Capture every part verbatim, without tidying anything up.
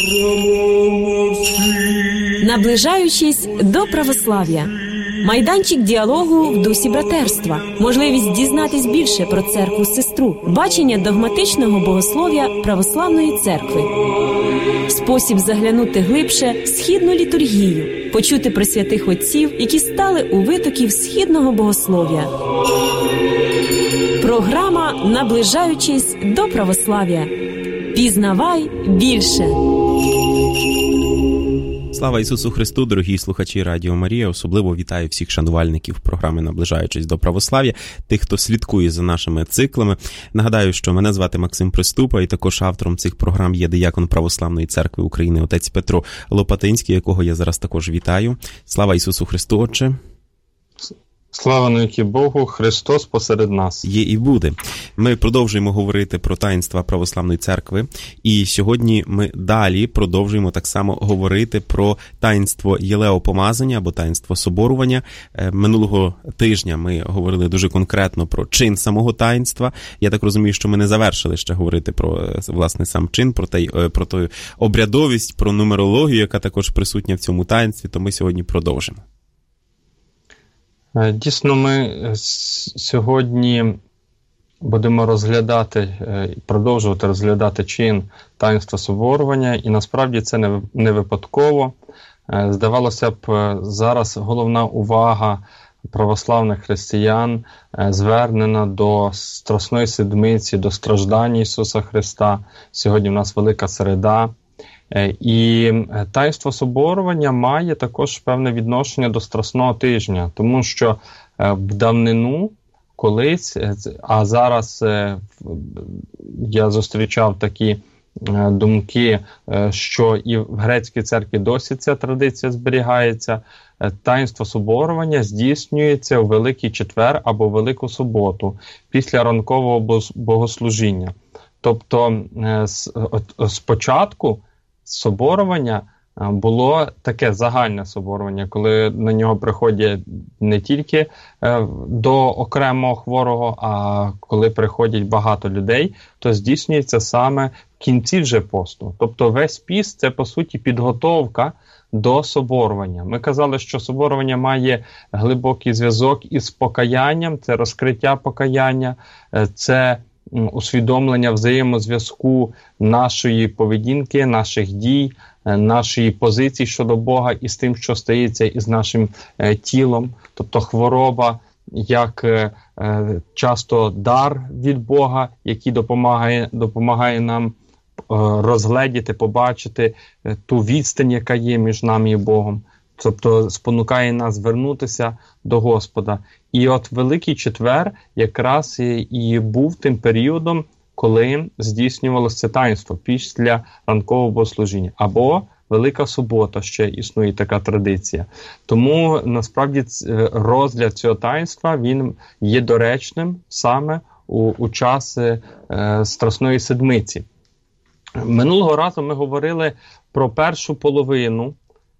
Наближаючись до православ'я. Майданчик діалогу в дусі братерства. Можливість дізнатись більше про церкву-сестру. Бачення догматичного богослов'я православної церкви. Спосіб заглянути глибше в східну літургію. Почути про святих отців, які стали у витоків східного богослов'я. Програма «Наближаючись до православ'я». Пізнавай більше. Слава Ісусу Христу, дорогі слухачі Радіо Марія. Особливо вітаю всіх шанувальників програми «Наближаючись до православ'я», тих, хто слідкує за нашими циклами. Нагадаю, що мене звати Максим Приступа, і також автором цих програм є диякон Православної церкви України отець Петро Лопатинський, якого я зараз також вітаю. Слава Ісусу Христу, Отче! Слава навіки Богу, Христос посеред нас. Є і буде. Ми продовжуємо говорити про таїнства Православної церкви, і сьогодні ми далі продовжуємо так само говорити про таїнство єлеопомазання або таїнство соборування. Минулого тижня ми говорили дуже конкретно про чин самого таїнства. Я так розумію, що ми не завершили ще говорити про, власне, сам чин, про, те, про ту обрядовість, про нумерологію, яка також присутня в цьому таїнстві, то ми сьогодні продовжимо. Дійсно, ми сьогодні будемо розглядати, продовжувати розглядати чин таїнства соборування, і насправді це не випадково. Здавалося б, зараз головна увага православних християн звернена до Страсної Седмиці, до страждань Ісуса Христа. Сьогодні в нас Велика Середа. І таїнство соборування має також певне відношення до Страсного тижня, тому що в давнину колись, а зараз я зустрічав такі думки, що і в грецькій церкві досі ця традиція зберігається, таїнство соборування здійснюється у Великий Четвер або Велику Суботу після ранкового богослужіння. Тобто спочатку соборування було таке загальне соборування, коли на нього приходять не тільки до окремого хворого, а коли приходять багато людей, то здійснюється саме в кінці вже посту. Тобто весь піст – це, по суті, підготовка до соборування. Ми казали, що соборування має глибокий зв'язок із покаянням, це розкриття покаяння, це усвідомлення взаємозв'язку нашої поведінки, наших дій, нашої позиції щодо Бога і з тим, що стається із нашим е, тілом. Тобто хвороба як е, часто дар від Бога, який допомагає, допомагає нам е, розгледіти, побачити е, ту відстань, яка є між нами і Богом. Тобто спонукає нас звернутися до Господа. І от Великий Четвер якраз і, і був тим періодом, коли здійснювалося це таїнство після ранкового богослужіння. Або Велика Субота, ще існує така традиція. Тому, насправді, розгляд цього таїнства, він є доречним саме у, у час е, Страсної Седмиці. Минулого разу ми говорили про першу половину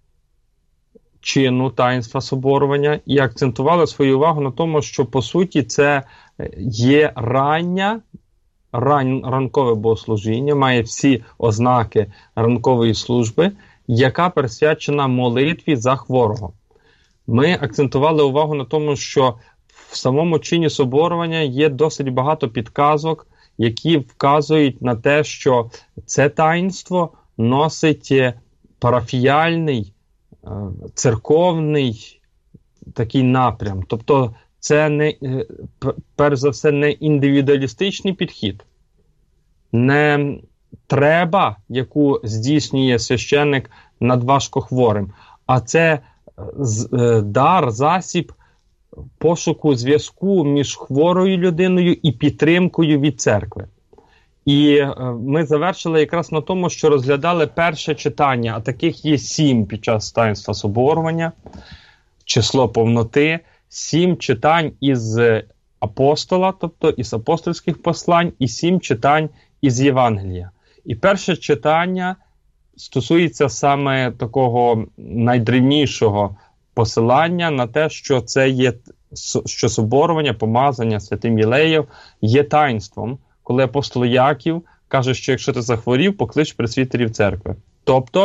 чину таїнства соборування і акцентували свою увагу на тому, що, по суті, це є рання, ран, ранкове богослужіння, має всі ознаки ранкової служби, яка присвячена молитві за хворого. Ми акцентували увагу на тому, що в самому чині соборування є досить багато підказок, які вказують на те, що це таїнство носить парафіяльний, церковний такий напрям. Тобто це не, перш за все, не індивідуалістичний підхід, не треба, яку здійснює священник над важкохворим, а це дар, засіб пошуку зв'язку між хворою людиною і підтримкою від церкви. І ми завершили якраз на тому, що розглядали перше читання, а таких є сім під час таїнства соборування, число повноти, сім читань із апостола, тобто із апостольських послань, і сім читань із Євангелія. І перше читання стосується саме такого найдревнішого посилання на те, що це є, що соборування, помазання святим Єлеєм є таїнством, коли апостол Яків каже, що якщо ти захворів, поклич пресвітерів церкви. Тобто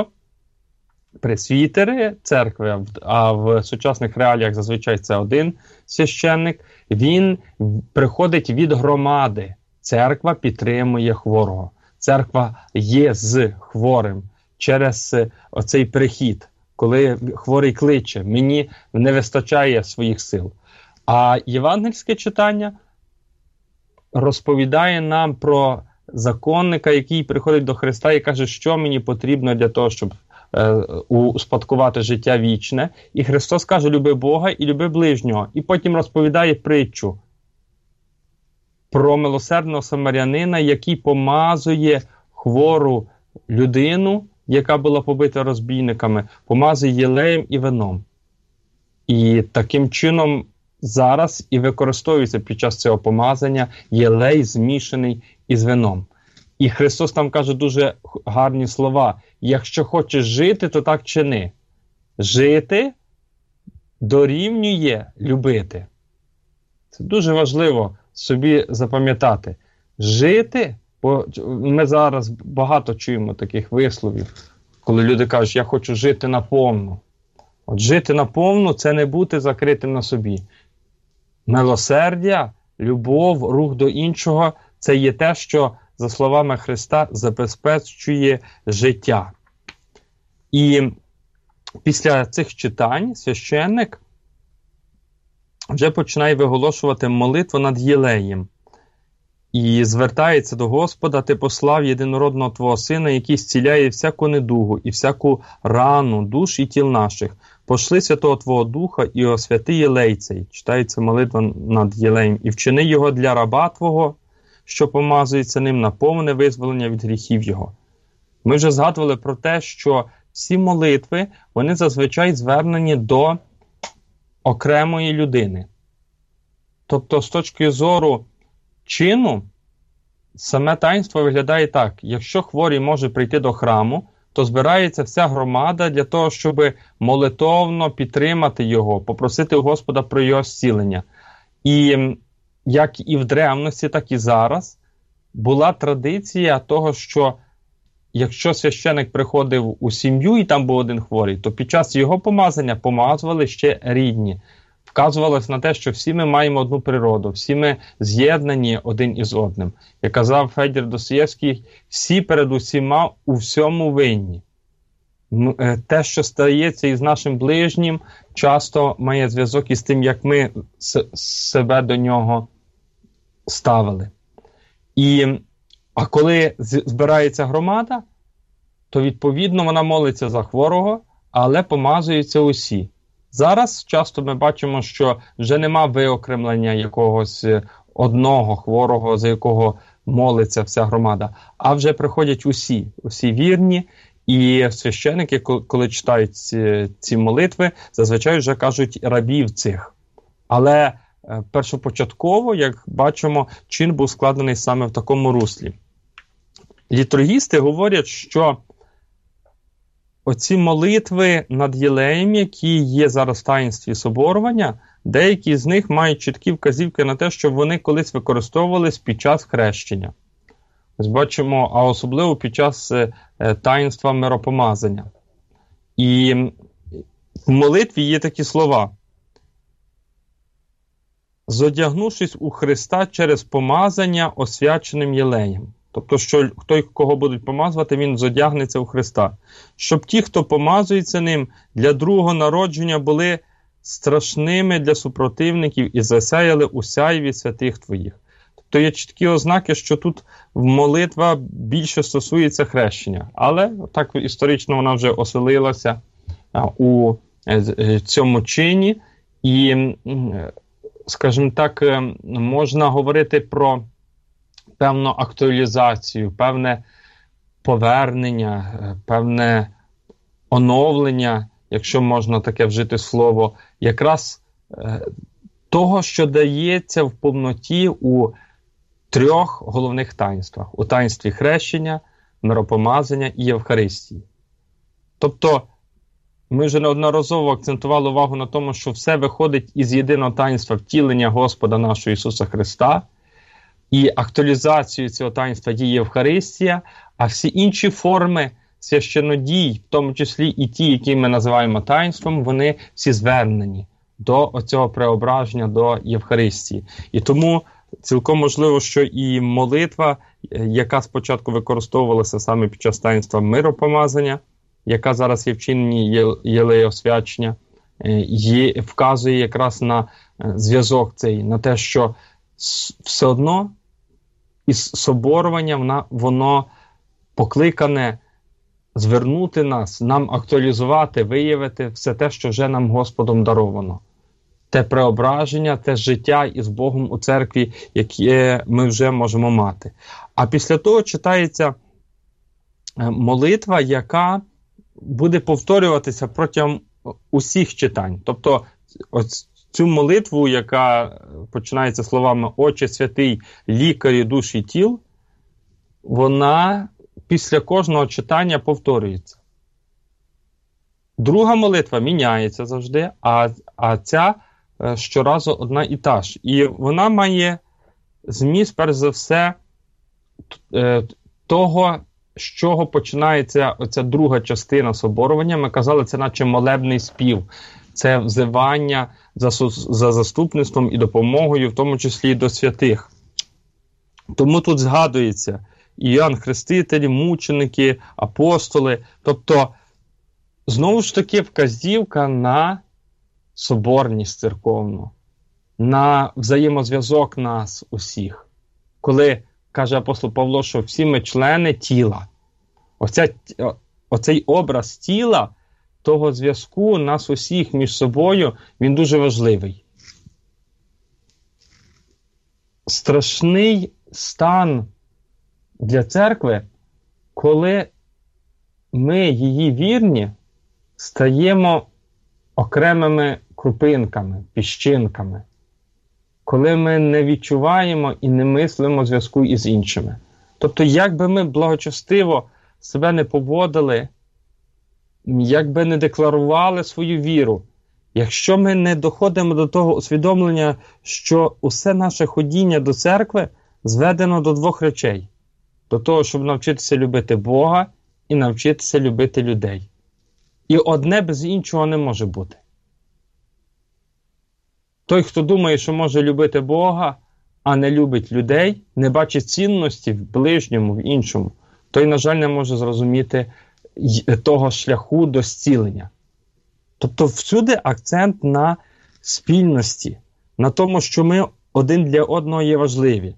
пресвітери церкви, а в сучасних реаліях зазвичай це один священник, він приходить від громади. Церква підтримує хворого. Церква є з хворим через оцей перехід, коли хворий кличе, мені не вистачає своїх сил. А євангельське читання розповідає нам про законника, який приходить до Христа і каже, що мені потрібно для того, щоб е, успадкувати життя вічне. І Христос каже, люби Бога і люби ближнього. І потім розповідає притчу про милосердного самарянина, який помазує хвору людину, яка була побита розбійниками, помазує єлеєм і вином. І таким чином зараз і використовується під час цього помазання єлей, змішаний із вином. І Христос там каже дуже гарні слова. Якщо хочеш жити, то так чини. Жити дорівнює любити. Це дуже важливо собі запам'ятати. Жити, бо ми зараз багато чуємо таких висловів, коли люди кажуть, я хочу жити наповну. От жити наповну – це не бути закритим на собі. Милосердя, любов, рух до іншого – це є те, що, за словами Христа, забезпечує життя. І після цих читань священник вже починає виголошувати молитву над єлеєм. І звертається до Господа, ти послав єдинородного Твого Сина, який зціляє всяку недугу і всяку рану душ і тіл наших. Пошли Святого Твого Духа і освяти єлей цей. Читається молитва над єлеєм. І вчини його для раба Твого, що помазується ним на повне визволення від гріхів його. Ми вже згадували про те, що всі молитви, вони зазвичай звернені до окремої людини. Тобто, з точки зору чину, саме таїнство виглядає так. Якщо хворий може прийти до храму, то збирається вся громада для того, щоб молитовно підтримати його, попросити у Господа про його зцілення. І як і в древності, так і зараз була традиція того, що якщо священик приходив у сім'ю і там був один хворий, то під час його помазання помазували ще рідні. Вказувалось на те, що всі ми маємо одну природу, всі ми з'єднані один із одним. Як казав Федір Достоєвський, всі перед усіма у всьому винні. Те, що стається із нашим ближнім, часто має зв'язок із тим, як ми себе до нього ставили. І, а коли збирається громада, то відповідно вона молиться за хворого, але помазуються усі. Зараз часто ми бачимо, що вже нема виокремлення якогось одного хворого, за якого молиться вся громада, а вже приходять усі, усі вірні, і священики, коли читають ці, ці молитви, зазвичай вже кажуть рабів цих. Але першопочатково, як бачимо, чин був складений саме в такому руслі. Літургісти говорять, що оці молитви над єлеєм, які є зараз в таїнстві соборування, деякі з них мають чіткі вказівки на те, що вони колись використовувались під час хрещення. Ось бачимо, а особливо під час е, таїнства миропомазання. І в молитві є такі слова. «Зодягнувшись у Христа через помазання освяченим єлеєм». Тобто, що той, кого будуть помазувати, він зодягнеться у Христа. Щоб ті, хто помазується ним, для другого народження були страшними для супротивників і засяяли у сяйві святих твоїх. Тобто є чіткі ознаки, що тут молитва більше стосується хрещення. Але так історично вона вже оселилася а, у е, цьому чині. І, скажімо так, можна говорити про певну актуалізацію, певне повернення, певне оновлення, якщо можна таке вжити слово, якраз е, того, що дається в повноті у трьох головних таїнствах. У таїнстві хрещення, миропомазання і Євхаристії. Тобто, ми вже неодноразово акцентували увагу на тому, що все виходить із єдиного таїнства втілення Господа нашого Ісуса Христа, і актуалізацією цього таїнства є Євхаристія, а всі інші форми священодій, в тому числі і ті, які ми називаємо таїнством, вони всі звернені до оцього преображення, до Євхаристії. І тому цілком можливо, що і молитва, яка спочатку використовувалася саме під час таїнства миропомазання, яка зараз є в чиненні єлеосвячення, є, вказує якраз на зв'язок цей, на те, що все одно із соборування вона, воно покликане звернути нас, нам актуалізувати, виявити все те, що вже нам Господом даровано. Те преображення, те життя із Богом у церкві, яке ми вже можемо мати. А після того читається молитва, яка буде повторюватися протягом усіх читань. Тобто ось цю молитву, яка починається словами «Отче святий, лікарі душ і тіл», вона після кожного читання повторюється. Друга молитва міняється завжди, а, а ця щоразу одна і та ж. І вона має зміст, перш за все, того, з чого починається оця друга частина соборування. Ми казали, це наче молебний спів. Це взивання за, за заступництвом і допомогою, в тому числі і до святих. Тому тут згадується Іоанн Хреститель, мученики, апостоли. Тобто, знову ж таки, вказівка на соборність церковну, на взаємозв'язок нас усіх. Коли каже апостол Павло, що всі ми члени тіла. Оця, оцей образ тіла, того зв'язку нас усіх між собою, він дуже важливий. Страшний стан для церкви, коли ми, її вірні, стаємо окремими крупинками, піщинками, коли ми не відчуваємо і не мислимо зв'язку із іншими. Тобто, як би ми благочестиво себе не поводили, як би не декларували свою віру, якщо ми не доходимо до того усвідомлення, що усе наше ходіння до церкви зведено до двох речей. До того, щоб навчитися любити Бога і навчитися любити людей. І одне без іншого не може бути. Той, хто думає, що може любити Бога, а не любить людей, не бачить цінності в ближньому, в іншому, той, на жаль, не може зрозуміти того шляху до зцілення. Тобто всюди акцент на спільності, на тому, що ми один для одного є важливі.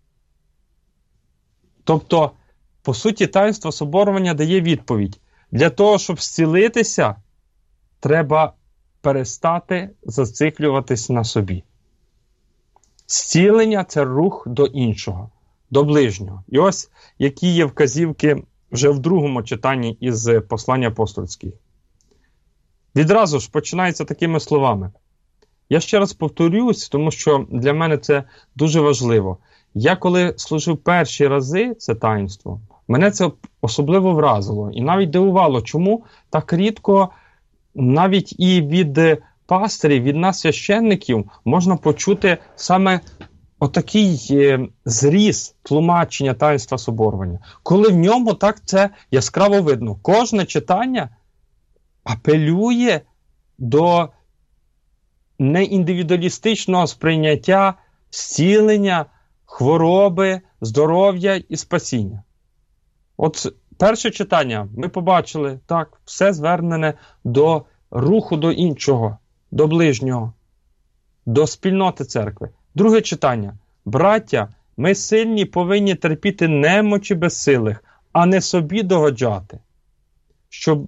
Тобто, по суті, таїнство соборування дає відповідь. Для того, щоб зцілитися, треба перестати зациклюватись на собі. Зцілення – це рух до іншого, до ближнього. І ось які є вказівки вже в другому читанні із послання апостольських. Відразу ж починається такими словами. Я ще раз повторюсь, тому що для мене це дуже важливо. Я коли служив перші рази це таїнство, мене це особливо вразило і навіть дивувало, чому так рідко навіть і від пастирів, від нас священників можна почути саме отакий е, зріз тлумачення таїнства соборування. Коли в ньому так це яскраво видно. Кожне читання апелює до неіндивідуалістичного сприйняття зцілення, хвороби, здоров'я і спасіння. От перше читання ми побачили, так, все звернене до руху до іншого, до ближнього, до спільноти церкви. Друге читання. Браття, ми сильні повинні терпіти немочі безсилих, а не собі догоджати. Щоб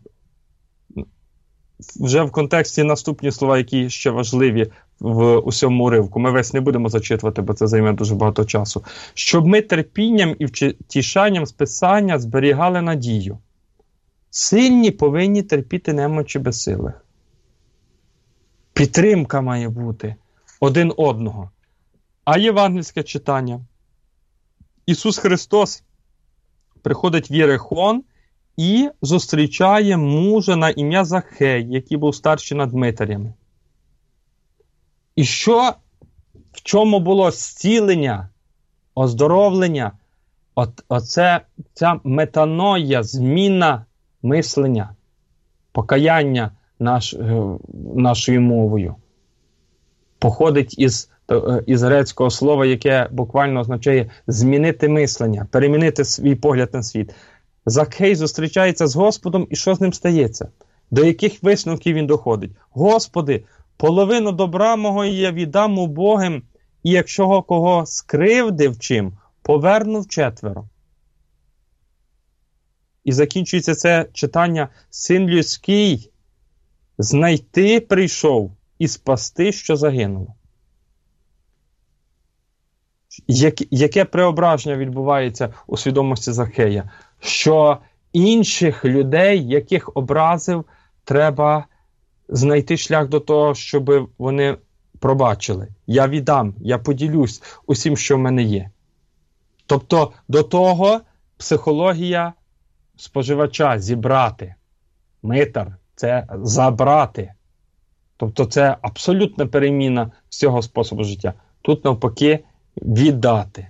вже в контексті наступні слова, які ще важливі в усьому уривку, ми весь не будемо зачитувати, бо це займе дуже багато часу. Щоб ми терпінням і втішанням з Писання зберігали надію. Сильні повинні терпіти немочі безсилих. Підтримка має бути один одного. А євангельське читання. Ісус Христос приходить в Єрихон і зустрічає мужа на ім'я Захей, який був старший над митарями. І що, в чому було зцілення, оздоровлення? От, оце, ця метаноя, зміна мислення, покаяння наш, нашою мовою походить із, із грецького слова, яке буквально означає змінити мислення, перемінити свій погляд на світ. Закхей зустрічається з Господом, і що з ним стається? До яких висновків він доходить? Господи, половину добра мого я віддам убогим, і якщо кого скривдив чим, поверну вчетверо. І закінчується це читання: «Син людський знайти прийшов і спасти, що загинуло». Як, яке преображення відбувається у свідомості Закхея? Що інших людей, яких образив, треба знайти шлях до того, щоб вони пробачили. Я віддам, я поділюсь усім, що в мене є. Тобто до того психологія споживача зібрати. Митар – це забрати. Тобто це абсолютна переміна всього способу життя. Тут навпаки віддати.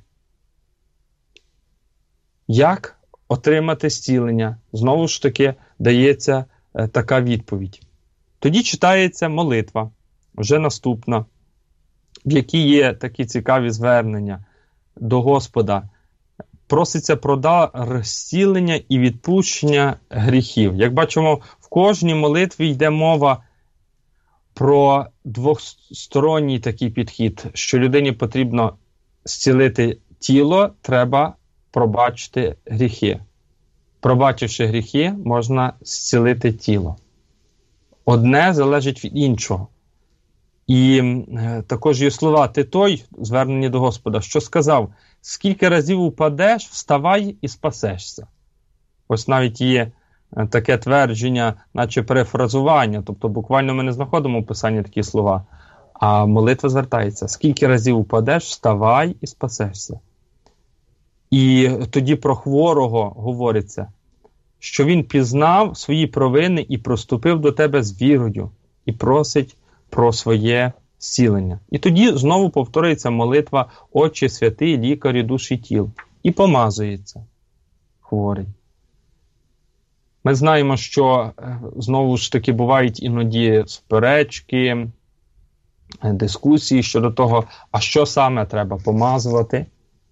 Як отримати зцілення? Знову ж таки дається е, така відповідь. Тоді читається молитва, вже наступна, в якій є такі цікаві звернення до Господа. Проситься про дар зцілення і відпущення гріхів. Як бачимо, в кожній молитві йде мова про двосторонній такий підхід, що людині потрібно зцілити тіло, треба пробачити гріхи. Пробачивши гріхи, можна зцілити тіло. Одне залежить від іншого. І е, також є слова: «Ти той», звернені до Господа, що сказав: «Скільки разів упадеш, вставай і спасешся». Ось навіть є е, таке твердження, наче перефразування, тобто буквально ми не знаходимо в Писанні такі слова, а молитва звертається: «Скільки разів упадеш, вставай і спасешся». І тоді про хворого говориться, що він пізнав свої провини і проступив до тебе з вірою, і просить про своє зцілення. І тоді знову повторюється молитва: «Отче святий, лікарю душ і тіл», і помазується хворий. Ми знаємо, що знову ж таки бувають іноді суперечки, дискусії щодо того, а що саме треба помазувати.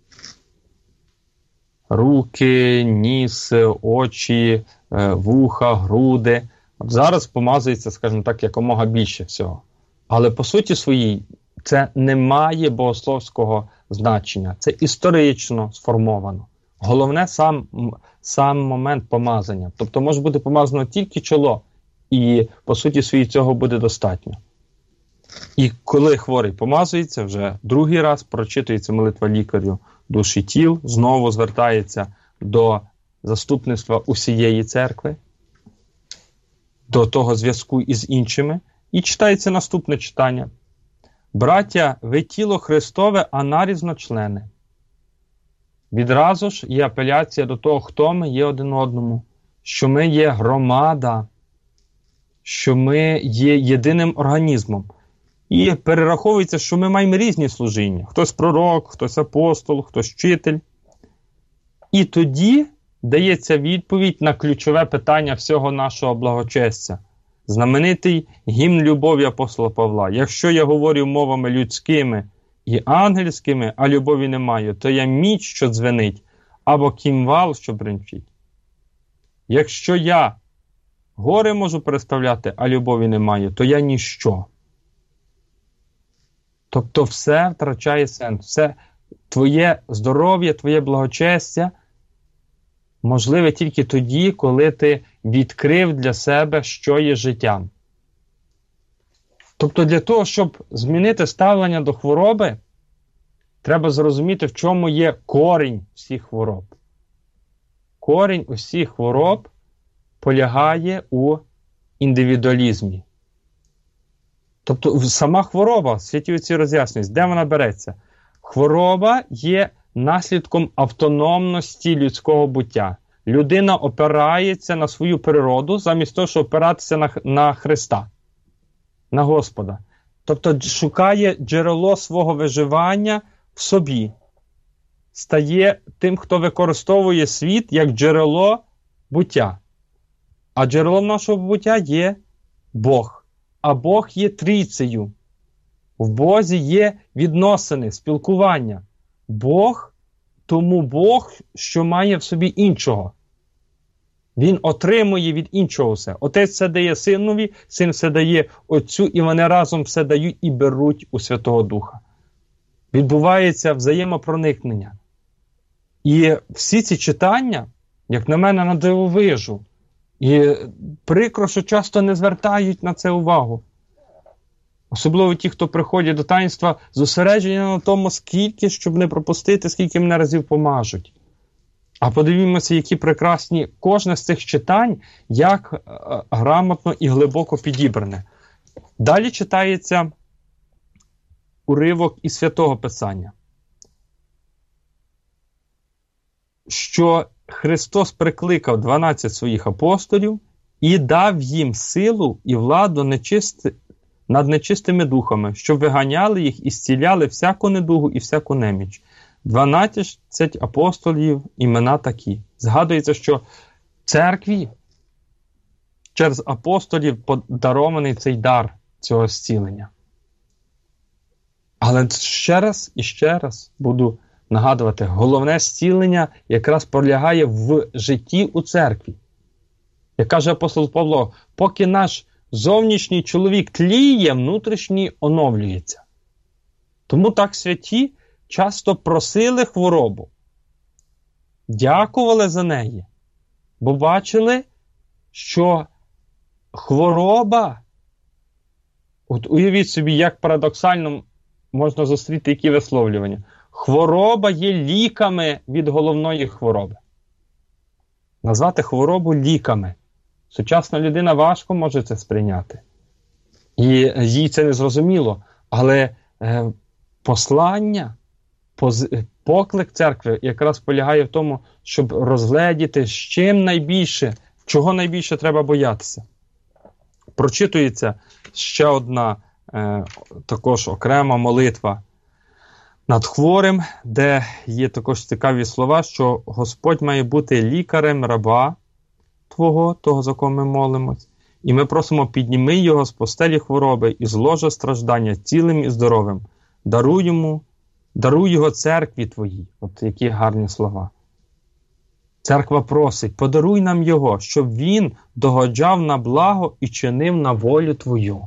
Руки, ніс, очі, вуха, груди. От зараз помазується, скажімо так, якомога більше всього. Але по суті своїй це не має богословського значення. Це історично сформовано. Головне сам, сам момент помазання. Тобто може бути помазано тільки чоло, і по суті своїй цього буде достатньо. І коли хворий помазується, вже другий раз прочитується молитва лікарю душ і тіл, знову звертається до заступництва усієї церкви, до того зв'язку із іншими, і читається наступне читання: «Браття, ви тіло Христове, а нарізно члени». Відразу ж є апеляція до того, хто ми є один одному, що ми є громада, що ми є єдиним організмом. І перераховується, що ми маємо різні служіння. Хтось пророк, хтось апостол, хтось вчитель. І тоді дається відповідь на ключове питання всього нашого благочестя. Знаменитий гімн любові апостола Павла: «Якщо я говорю мовами людськими і ангельськими, а любові не маю, то я міч, що дзвенить, або кімвал, що бринчить. Якщо я гори можу переставляти, а любові не маю, то я ніщо». Тобто все втрачає сенс. Все твоє здоров'я, твоє благочестя можливе тільки тоді, коли ти відкрив для себе, що є життям. Тобто для того, щоб змінити ставлення до хвороби, треба зрозуміти, в чому є корінь всіх хвороб. Корінь усіх хвороб полягає у індивідуалізмі. Тобто сама хвороба, святі отці роз'яснюють, де вона береться? Хвороба є наслідком автономності людського буття. Людина опирається на свою природу, замість того, щоб опиратися на, на Христа, на Господа. Тобто шукає джерело свого виживання в собі. Стає тим, хто використовує світ як джерело буття. А джерелом нашого буття є Бог. А Бог є трійцею. В Бозі є відносини, спілкування. Бог, тому Бог, що має в собі іншого. Він отримує від іншого все. Отець все дає Синові, Син все дає Отцю, і вони разом все дають і беруть у Святого Духа. Відбувається взаємопроникнення. І всі ці читання, як на мене, надивовижу. І прикро, що часто не звертають на це увагу. Особливо ті, хто приходять до таїнства, зосередження на тому, скільки, щоб не пропустити, скільки мене разів помажуть. А подивімося, які прекрасні кожне з цих читань, як е, грамотно і глибоко підібране. Далі читається уривок із Святого Писання, що Христос прикликав дванадцять своїх апостолів і дав їм силу і владу нечисти, над нечистими духами, щоб виганяли їх і зціляли всяку недугу і всяку неміч. дванадцять апостолів, імена такі. Згадується, що церкві через апостолів подарований цей дар цього зцілення. Але ще раз і ще раз буду нагадувати, головне зцілення якраз полягає в житті у церкві. Як каже апостол Павло, поки наш зовнішній чоловік тліє, внутрішній оновлюється. Тому так святі часто просили хворобу, дякували за неї, бо бачили, що хвороба, от уявіть собі, як парадоксально можна зустріти які висловлювання, хвороба є ліками від головної хвороби. Назвати хворобу ліками. Сучасна людина важко може це сприйняти. І їй це не зрозуміло. Але е, послання, поз, поклик церкви якраз полягає в тому, щоб розгледіти, з чим найбільше, чого найбільше треба боятися. Прочитується ще одна е, також окрема молитва над хворим, де є також цікаві слова, що Господь має бути лікарем раба Твого, того, за кого ми молимось. І ми просимо, підніми його з постелі хвороби і з ложа страждання цілим і здоровим. Даруй йому, даруй його церкві Твоїй. От які гарні слова. Церква просить, подаруй нам його, щоб він догоджав на благо і чинив на волю Твою.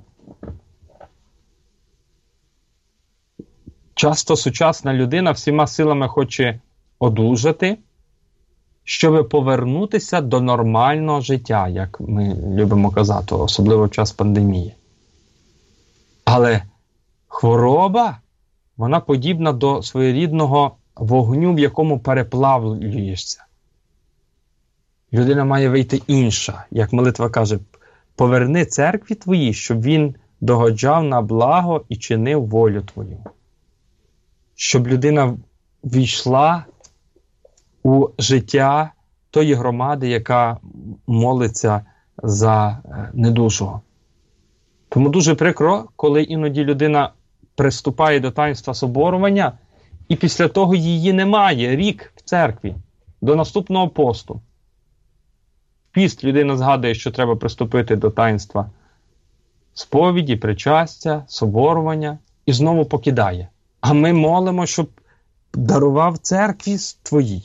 Часто сучасна людина всіма силами хоче одужати, щоб повернутися до нормального життя, як ми любимо казати, особливо в час пандемії. Але хвороба, вона подібна до своєрідного вогню, в якому переплавлюєшся. Людина має вийти інша, як молитва каже, поверни церкві Твоїй, щоб він догоджав на благо і чинив волю Твою. Щоб людина війшла у життя тої громади, яка молиться за недужого. Тому дуже прикро, коли іноді людина приступає до таїнства соборування, і після того її немає рік в церкві, до наступного посту. Піст людина згадує, що треба приступити до таїнства сповіді, причастя, соборування, і знову покидає. А ми молимо, щоб дарував церкві Твоїй.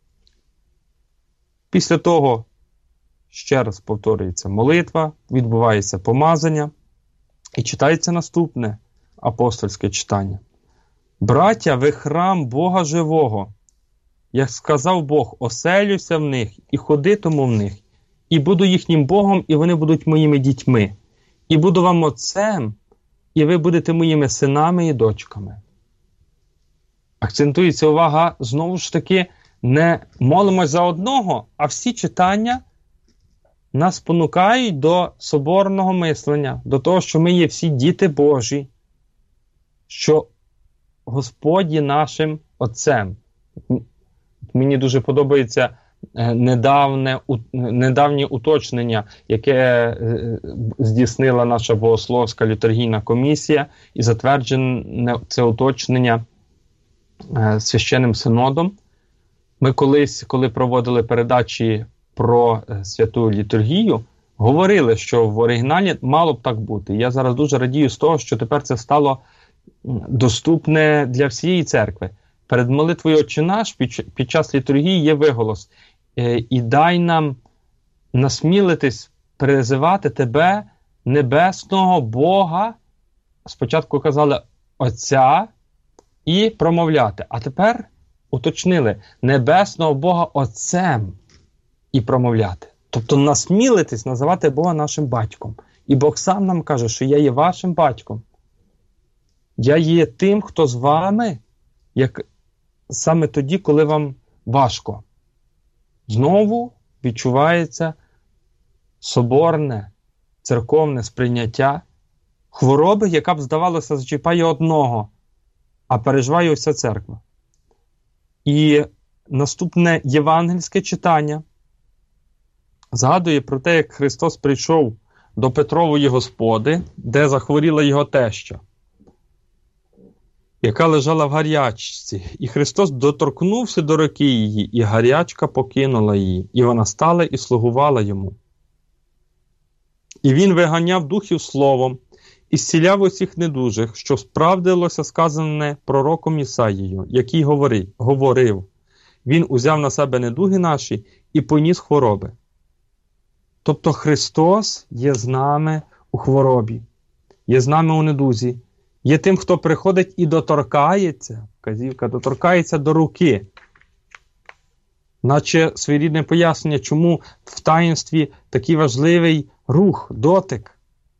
Після того ще раз повторюється молитва, відбувається помазання і читається наступне апостольське читання. «Браття, ви храм Бога живого, як сказав Бог, оселюся в них і ходитиму в них, і буду їхнім Богом, і вони будуть моїми дітьми. І буду вам отцем, і ви будете моїми синами і дочками». Акцентується увага, знову ж таки, не молимось за одного, а всі читання нас спонукають до соборного мислення, до того, що ми є всі діти Божі, що Господь є нашим Отцем. Мені дуже подобається недавнє, недавнє уточнення, яке здійснила наша Богословська літургійна комісія, і затверджене це уточнення Священним Синодом. Ми колись, коли проводили передачі про святу літургію, говорили, що в оригіналі мало б так бути. Я зараз дуже радію з того, що тепер це стало доступне для всієї церкви. Перед молитвою «Отче наш» під, під час літургії є виголос «І дай нам насмілитись призивати Тебе, небесного Бога», спочатку казали «Отця», і промовляти. А тепер уточнили «небесного Бога Отцем» і промовляти. Тобто насмілитись називати Бога нашим батьком. І Бог сам нам каже, що я є вашим батьком. Я є тим, хто з вами, як саме тоді, коли вам важко. Знову відчувається соборне, церковне сприйняття хвороби, яка б, здавалося, зачіпає одного, а переживає вся церква. І наступне євангельське читання згадує про те, як Христос прийшов до Петрової господи, де захворіла його теща, яка лежала в гарячці. І Христос доторкнувся до руки її, і гарячка покинула її. І вона стала і слугувала йому. І він виганяв духів словом, і зціляв усіх недужих, що справдилося сказане пророком Ісаїєю, який говорив, говорив: Він узяв на себе недуги наші і поніс хвороби. Тобто Христос є з нами у хворобі, є з нами у недузі, є тим, хто приходить і доторкається, вказівка, доторкається до руки. Наче своєрідне пояснення, чому в таїнстві такий важливий рух, дотик,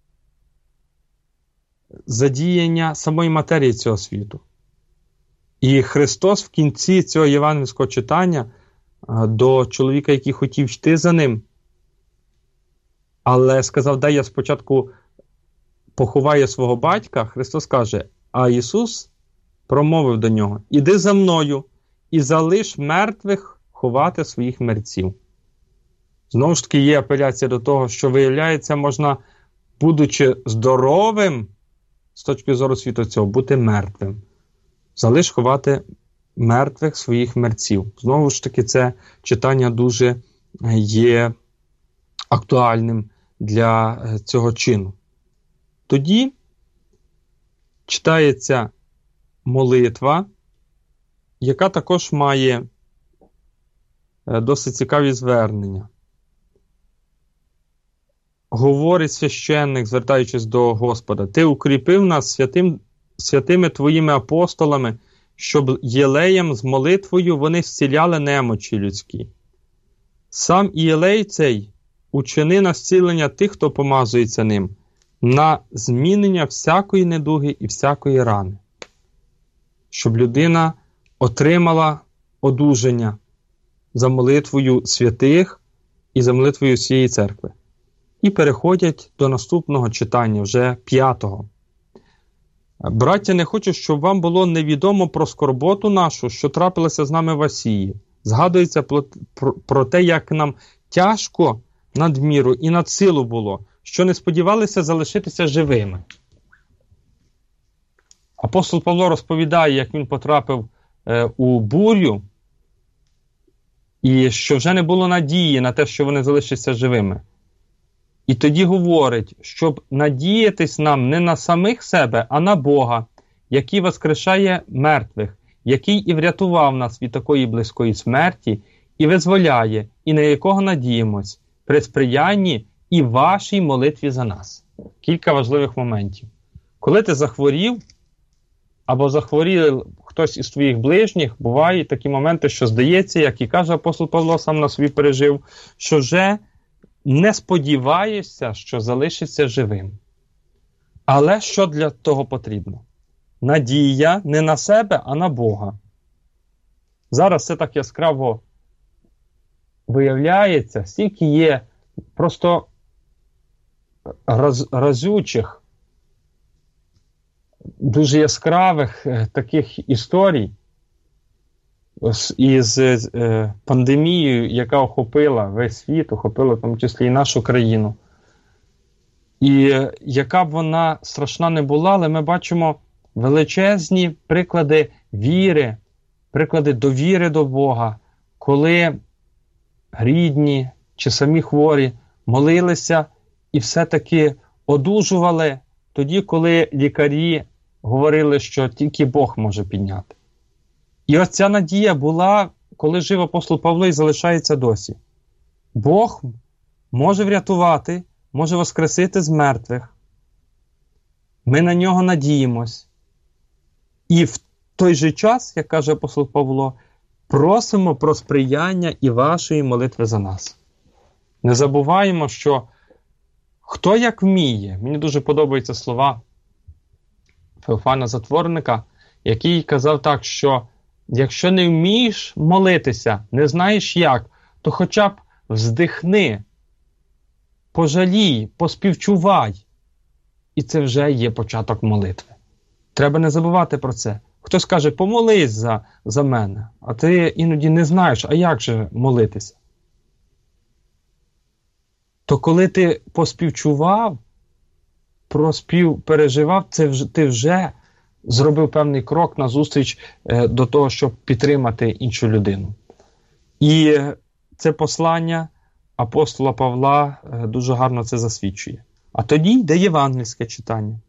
задіяння самої матерії цього світу. І Христос в кінці цього євангельського читання до чоловіка, який хотів йти за ним, але сказав, дай я спочатку поховаю свого батька, Христос каже, а Ісус промовив до нього: іди за мною і залиш мертвих ховати своїх мерців. Знову ж таки є апеляція до того, що, виявляється, можна, будучи здоровим, з точки зору світу цього, бути мертвим. Залиш ховати мертвих своїх мерців. Знову ж таки, це читання дуже є актуальним для цього чину. Тоді читається молитва, яка також має досить цікаві звернення. Говорить священник, звертаючись до Господа: Ти укріпив нас святим, святими Твоїми апостолами, щоб єлеєм з молитвою вони зціляли немочі людські. Сам єлей цей учини на зцілення тих, хто помазується ним, на змінення всякої недуги і всякої рани. Щоб людина отримала одужання за молитвою святих і за молитвою всієї церкви. І переходять до наступного читання, вже п'ятого. Браття, не хочу, щоб вам було невідомо про скорботу нашу, що трапилася з нами в Асії. Згадується про, про, про те, як нам тяжко надміру і над силу було, що не сподівалися залишитися живими. Апостол Павло розповідає, як він потрапив е, у бурю, і що вже не було надії на те, що вони залишаться живими. І тоді говорить, щоб надіятись нам не на самих себе, а на Бога, який воскрешає мертвих, який і врятував нас від такої близької смерті, і визволяє, і на якого надіємось, при сприянні і вашій молитві за нас. Кілька важливих моментів. Коли ти захворів, або захворів хтось із твоїх ближніх, бувають такі моменти, що здається, як і каже апостол Павло, сам на собі пережив, що вже не сподіваєшся, що залишишся живим. Але що для того потрібно? Надія не на себе, а на Бога. Зараз все так яскраво виявляється, стільки є просто роз, разючих, дуже яскравих е, таких історій із е, пандемією, яка охопила весь світ, охопила в тому числі і нашу країну. І е, яка б вона страшна не була, але ми бачимо величезні приклади віри, приклади довіри до Бога, коли рідні, чи самі хворі молилися і все-таки одужували тоді, коли лікарі говорили, що тільки Бог може підняти. І ось ця надія була, коли жив апостол Павло, і залишається досі. Бог може врятувати, може воскресити з мертвих. Ми на нього надіємось. І в той же час, як каже апостол Павло, просимо про сприяння і вашої молитви за нас. Не забуваємо, що хто як вміє, мені дуже подобаються слова Феофана Затворника, який казав так, що якщо не вмієш молитися, не знаєш як, то хоча б вздихни, пожалій, поспівчувай. І це вже є початок молитви. Треба не забувати про це. Хтось каже, помолись за, за мене, а ти іноді не знаєш, а як же молитися? То коли ти поспівчував, проспівпереживав, це вже, ти вже зробив певний крок назустріч е, до того, щоб підтримати іншу людину. І це послання апостола Павла е, дуже гарно це засвідчує. А тоді йде євангельське читання,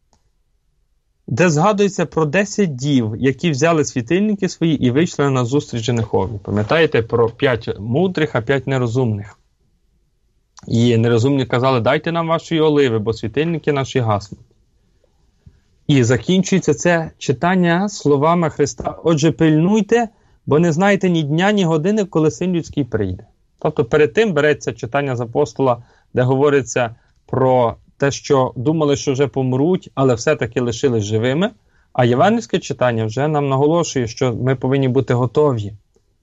де згадується про десять дів, які взяли світильники свої і вийшли на зустріч женихові. Пам'ятаєте про п'ять мудрих, а п'ять нерозумних? І нерозумні казали, дайте нам вашої оливи, бо світильники наші гаснуть. І закінчується це читання словами Христа. Отже, пильнуйте, бо не знаєте ні дня, ні години, коли Син Людський прийде. Тобто перед тим береться читання з апостола, де говориться про те, що думали, що вже помруть, але все-таки лишились живими. А євангельське читання вже нам наголошує, що ми повинні бути готові.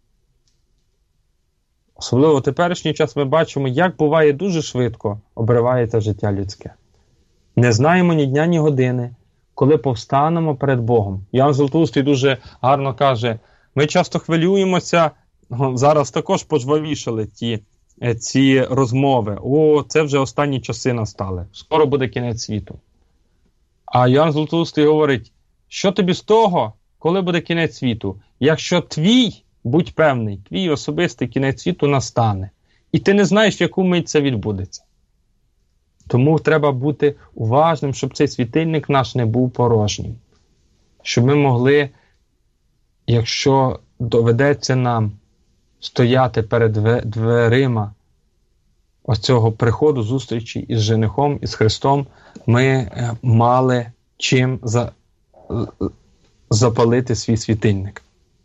Особливо в теперішній час ми бачимо, як буває дуже швидко обривається життя людське. Не знаємо ні дня, ні години, коли повстанемо перед Богом. Ян Златоустий дуже гарно каже, ми часто хвилюємося, зараз також пожвавішали ті, ці розмови. О, це вже останні часи настали, скоро буде кінець світу. А Ян Златоустий говорить, що тобі з того, коли буде кінець світу? Якщо твій, будь певний, твій особистий кінець світу настане. І ти не знаєш, в яку мить це відбудеться. Тому треба бути уважним, щоб цей світильник наш не був порожнім. Щоб ми могли, якщо доведеться нам стояти перед дверима оцього приходу, зустрічі із женихом, із Христом, ми мали чим за, запалити свій світильник.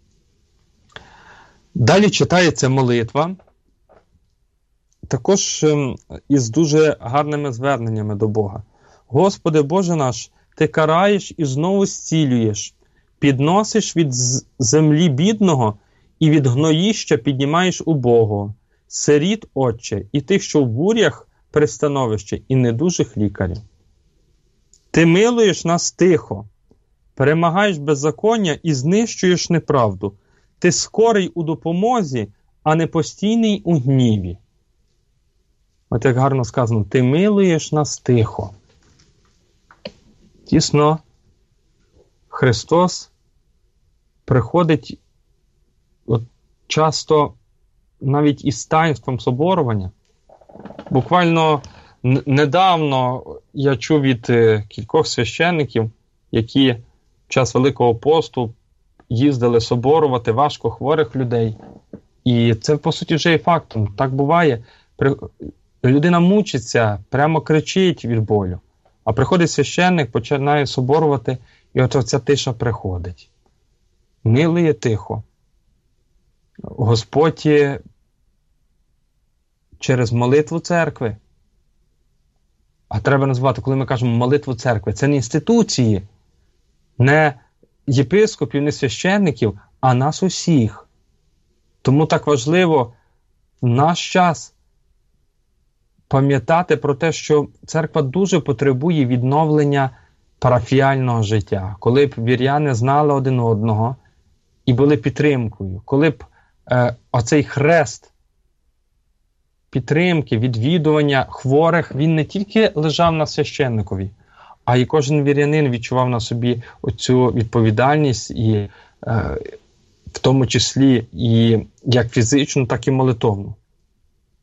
Далі читається молитва, також із дуже гарними зверненнями до Бога. Господи Боже наш, Ти караєш і знову зцілюєш, підносиш від землі бідного і від гноїща піднімаєш убогого, сиріт, Отче, і тих, що в бурях пристановище, і недужих лікарів. Ти милуєш нас тихо, перемагаєш беззаконня і знищуєш неправду. Ти скорий у допомозі, а не постійний у гніві. От як гарно сказано, ти милуєш нас тихо. Дійсно, Христос приходить от, часто навіть із таїнством соборування. Буквально н- недавно я чув від е, кількох священників, які в час Великого посту їздили соборувати важко хворих людей. І це, по суті, вже є фактом. Так буває. При... Людина мучиться, прямо кричить від болю. А приходить священник, починає соборувати, і от ця тиша приходить. Милує тихо. Господь через молитву церкви. А треба назвати, коли ми кажемо молитву церкви, це не інституції, не єпископів, не священників, а нас усіх. Тому так важливо в наш час пам'ятати про те, що церква дуже потребує відновлення парафіального життя. Коли б віряни знали один одного і були підтримкою. Коли б е, оцей хрест підтримки, відвідування хворих, він не тільки лежав на священникові, а й кожен вірянин відчував на собі оцю відповідальність, і е, в тому числі і як фізичну, так і молитовну.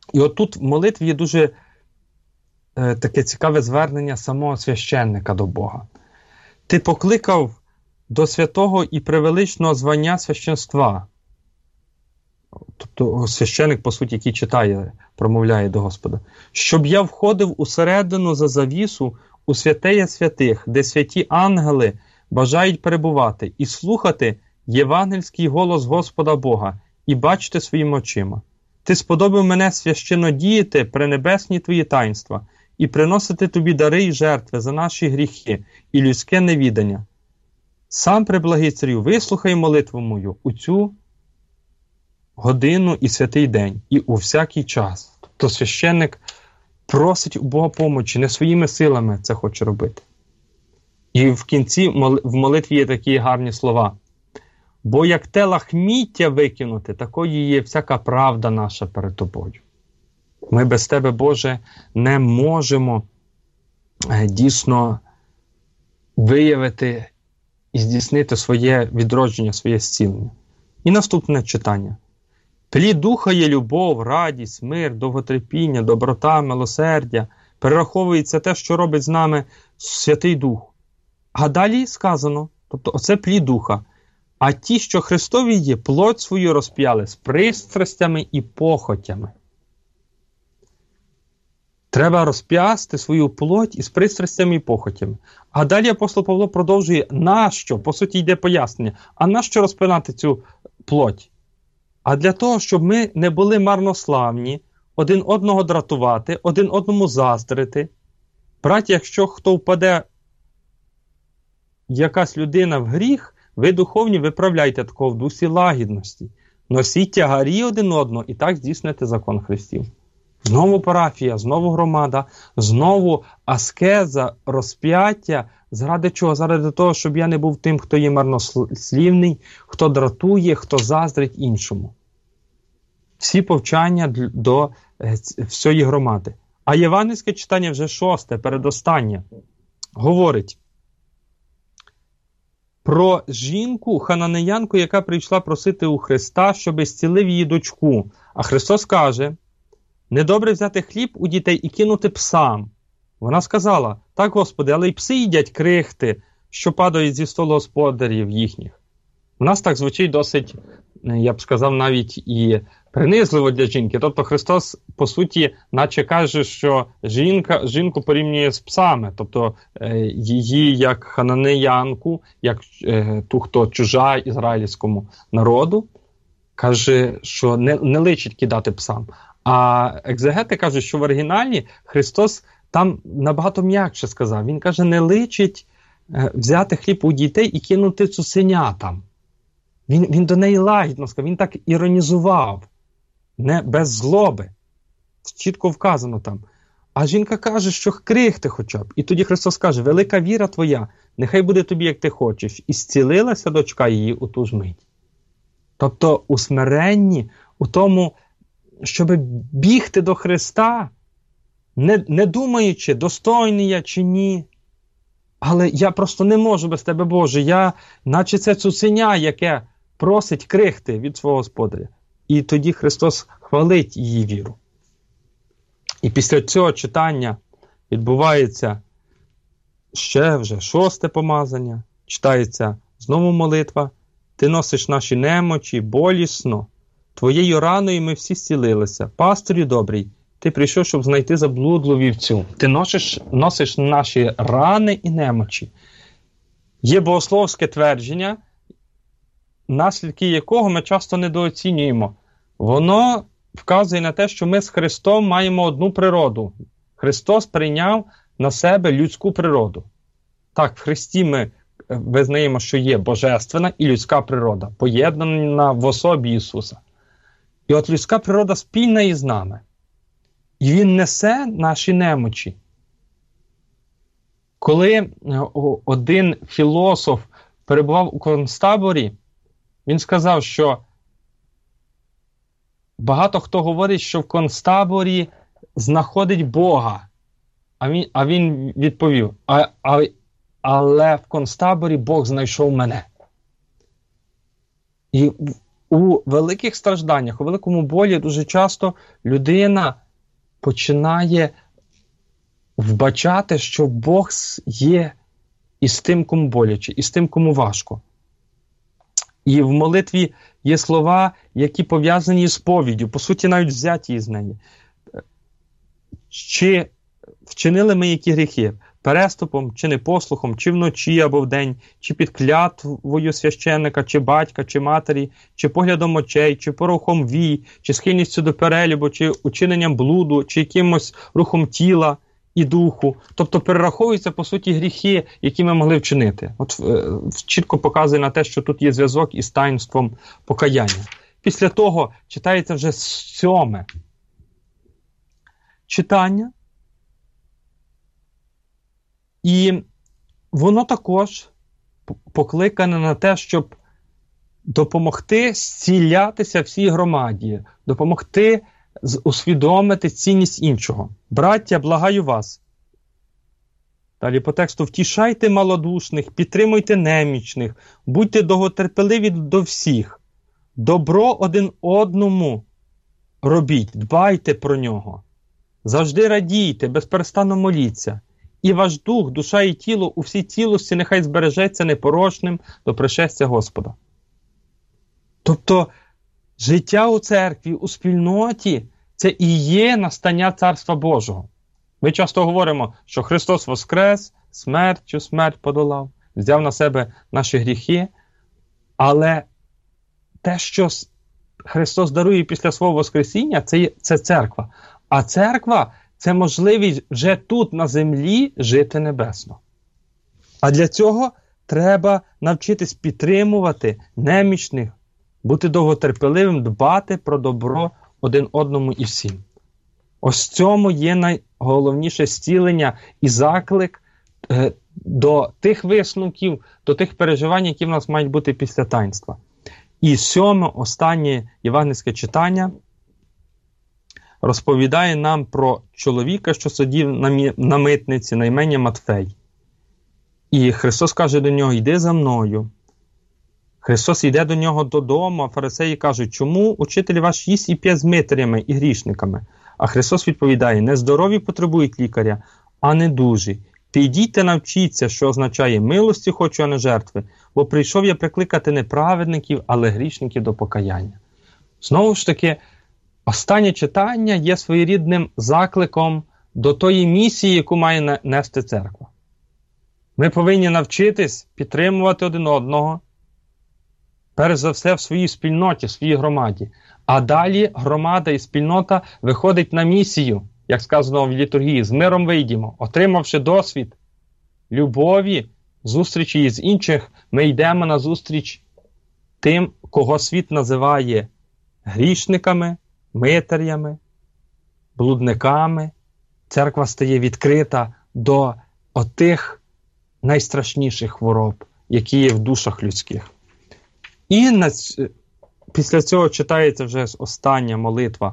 І отут в молитві є дуже е, таке цікаве звернення самого священника до Бога. Ти покликав до святого і превеличного звання священства. Тобто священик, по суті, який читає, промовляє до Господа. Щоб я входив усередину за завісу у святеє святих, де святі ангели бажають перебувати і слухати євангельський голос Господа Бога і бачити своїми очима. Ти сподобав мене священно діяти пренебесні твої таїнства і приносити тобі дари й жертви за наші гріхи і людське невідання. Сам, преблагий царю, вислухай молитву мою у цю годину і святий день, і у всякий час. Тобто священник просить у Бога помочі, не своїми силами це хоче робити. І в кінці в молитві є такі гарні слова. Бо як те лахміття викинути, такою є всяка правда наша перед тобою. Ми без тебе, Боже, не можемо дійсно виявити і здійснити своє відродження, своє зцілення. І наступне читання. Плід духа є любов, радість, мир, довготерпіння, доброта, милосердя. Перераховується те, що робить з нами Святий Дух. А далі сказано, тобто оце плід духа. А ті, що Христові є, плоть свою розп'яли з пристрастями і похотями. Треба розп'ясти свою плоть із пристрастями і похотями. А далі апостол Павло продовжує, нащо, по суті йде пояснення, а нащо розпинати цю плоть? А для того, щоб ми не були марнославні, один одного дратувати, один одному заздрити. Браті, якщо хто впаде, якась людина в гріх, ви духовні виправляйте такого в дусі лагідності. Носіть тягарі один одного і так здійснити закон Христів. Знову парафія, знову громада, знову аскеза, розп'яття. Заради чого? Заради того, щоб я не був тим, хто є марнослівний, хто дратує, хто заздрить іншому. Всі повчання до всієї громади. А євангельське читання вже шосте, передостаннє, говорить про жінку, хананеянку, яка прийшла просити у Христа, щоб зцілив її дочку. А Христос каже, недобре взяти хліб у дітей і кинути псам. Вона сказала, так, Господи, але й пси їдять крихти, що падають зі столу господарів їхніх. У нас так звучить досить, я б сказав, навіть і принизливо для жінки. Тобто Христос, по суті, наче каже, що жінка, жінку порівнює з псами. Тобто е, її як хананеянку, як е, ту, хто чужа ізраїльському народу, каже, що не, не личить кидати псам. А екзегети кажуть, що в оригіналі Христос там набагато м'якше сказав. Він каже, не личить е, взяти хліб у дітей і кинути цуценятам. Він, він до неї лагідно сказав, він так іронізував, не без злоби. Чітко вказано там. А жінка каже, що крихти хоча б. І тоді Христос каже, велика віра твоя, нехай буде тобі, як ти хочеш. І зцілилася дочка її у ту ж мить. Тобто у смиренні, у тому, щоб бігти до Христа, не, не думаючи, достойний я чи ні. Але я просто не можу без тебе, Боже. Я, наче це цуценя, яке просить крихти від свого господаря. І тоді Христос хвалить її віру. І після цього читання відбувається ще вже шосте помазання, читається знову молитва. Ти носиш наші немочі болісно, твоєю раною ми всі зцілилися. Пастирю добрий, ти прийшов, щоб знайти заблудлу вівцю. Ти носиш, носиш наші рани і немочі. Є богословське твердження, наслідки якого ми часто недооцінюємо. Воно вказує на те, що ми з Христом маємо одну природу. Христос прийняв на себе людську природу. Так, в Христі ми визнаємо, що є божественна і людська природа, поєднана в особі Ісуса. І от людська природа спільна із нами. І Він несе наші немочі. Коли один філософ перебував у концтаборі, він сказав, що багато хто говорить, що в концтаборі знаходить Бога. А він, а він відповів, а, а, але в концтаборі Бог знайшов мене. І у великих стражданнях, у великому болі дуже часто людина починає вбачати, що Бог є із тим, кому боляче, із тим, кому важко. І в молитві є слова, які пов'язані з повіддю, по суті, навіть взяті із неї. Чи вчинили ми які гріхи? Переступом, чи непослухом, чи вночі або вдень, чи під клятвою священника, чи батька, чи матері, чи поглядом очей, чи порухом вій, чи схильністю до перелюбу, чи учиненням блуду, чи якимось рухом тіла і духу. Тобто перераховуються, по суті, гріхи, які ми могли вчинити. От е, чітко показує на те, що тут є зв'язок із таїнством покаяння. Після того читається вже сьоме читання. І воно також покликане на те, щоб допомогти зцілятися всій громаді, допомогти усвідомити цінність іншого. Браття, благаю вас. Далі по тексту: втішайте малодушних, підтримуйте немічних, будьте довготерпеливі до всіх. Добро один одному робіть, дбайте про нього. Завжди радійте, безперестанно моліться. І ваш дух, душа і тіло у всій цілості нехай збережеться непорочним до пришестя Господа. Тобто, життя у церкві, у спільноті – це і є настання Царства Божого. Ми часто говоримо, що Христос воскрес, смертю смерть подолав, взяв на себе наші гріхи, але те, що Христос дарує після свого воскресіння, це, є, це церква. А церква – це можливість вже тут, на землі, жити небесно. А для цього треба навчитись підтримувати немічних, бути довготерпеливим, дбати про добро один одному і всім. Ось в цьому є найголовніше зцілення і заклик е, до тих висновків, до тих переживань, які в нас мають бути після таїнства. І сьоме, останнє євангельське читання розповідає нам про чоловіка, що сидів на, мі... на митниці на ім'я Матфей. І Христос каже до нього: «Йди за мною». Христос йде до нього додому, а фарисеї кажуть: «Чому учитель ваш їсть і п'є з митарями і грішниками?» А Христос відповідає: «Нездорові потребують лікаря, а не дужі. Підіть та навчіться, що означає: милості хочу, а не жертви, бо прийшов я прикликати не праведників, але грішників до покаяння». Знову ж таки, останнє читання є своєрідним закликом до тої місії, яку має нести церква. Ми повинні навчитись підтримувати один одного, перш за все в своїй спільноті, в своїй громаді. А далі громада і спільнота виходить на місію, як сказано в літургії: «З миром вийдімо». Отримавши досвід любові, зустрічі із інших, ми йдемо на зустріч тим, кого світ називає грішниками, митарями, блудниками. Церква стає відкрита до отих найстрашніших хвороб, які є в душах людських. І на, після цього читається вже остання молитва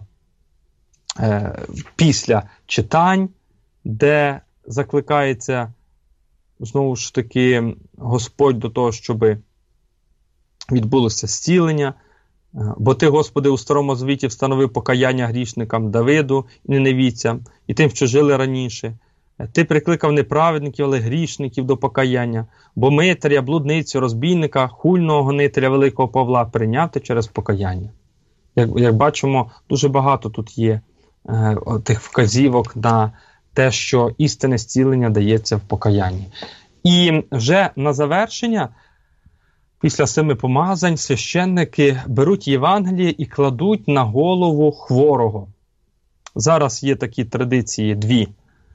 е, після читань, де закликається знову ж таки Господь до того, щоб відбулося зцілення. «Бо ти, Господи, у Старому Завіті встановив покаяння грішникам Давиду і ниневійцям, і тим, що жили раніше. Ти прикликав неправедників, але грішників до покаяння, бо митаря, блудницю, розбійника, хульного гонителя Великого Павла прийняв ти через покаяння». Як, як бачимо, дуже багато тут є е, тих вказівок на те, що істинне зцілення дається в покаянні. І вже на завершення, після семи помазань, священники беруть Євангеліє і кладуть на голову хворого. Зараз є такі традиції дві.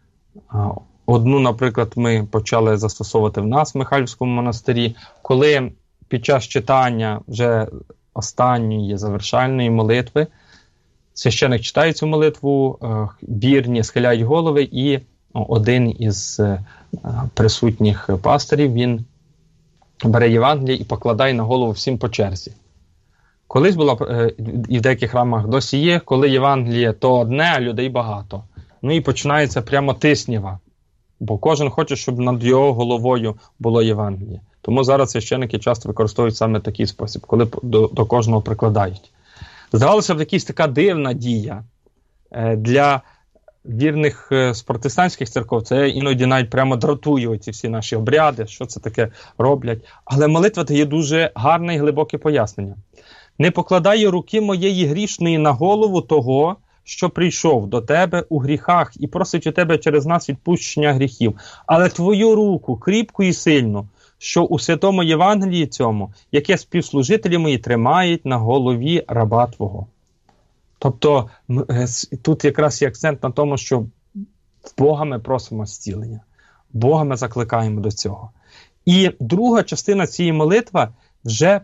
Одну, наприклад, ми почали застосовувати в нас в Михайлівському монастирі, коли під час читання вже останньої завершальної молитви священик читає цю молитву, вірні схиляють голови, і один із присутніх пастирів, він бере Євангеліє і покладає на голову всім по черзі. Колись було, і в деяких храмах досі є, коли Євангеліє то одне, а людей багато. Ну і починається прямо тиснява, бо кожен хоче, щоб над його головою було Євангеліє. Тому зараз священики часто використовують саме такий спосіб, коли до, до кожного прикладають. Здавалося б, якась така дивна дія для вірних з протестантських церков. Це іноді навіть прямо дратує оці всі наші обряди, що це таке роблять. Але молитва – це є дуже гарне і глибоке пояснення. «Не покладай руки моєї грішної на голову того, що прийшов до тебе у гріхах і просить у тебе через нас відпущення гріхів, але твою руку, кріпку і сильну, що у святому Євангелії цьому, яке співслужителі мої тримають на голові раба твого». Тобто тут якраз є акцент на тому, що в Бога ми просимо зцілення, Бога ми закликаємо до цього. І друга частина цієї молитви вже